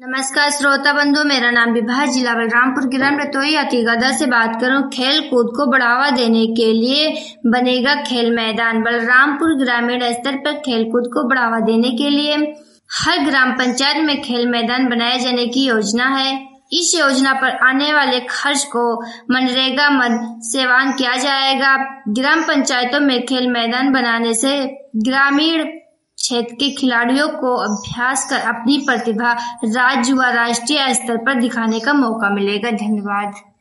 नमस्कार श्रोता बंधु, मेरा नाम विभा, जिला बलरामपुर, ग्राम रतोई अतिगदा से बात करूं। खेल कूद को बढ़ावा देने के लिए बनेगा खेल मैदान। बलरामपुर ग्रामीण स्तर पर खेल कूद को बढ़ावा देने के लिए हर ग्राम पंचायत में खेल मैदान बनाए जाने की योजना है। इस योजना पर आने वाले खर्च को मनरेगा मद सेवान किया जाएगा। ग्राम पंचायतों में खेल मैदान बनाने से ग्रामीण क्षेत्र के खिलाड़ियों को अभ्यास कर अपनी प्रतिभा राज्य व राष्ट्रीय स्तर पर दिखाने का मौका मिलेगा। धन्यवाद।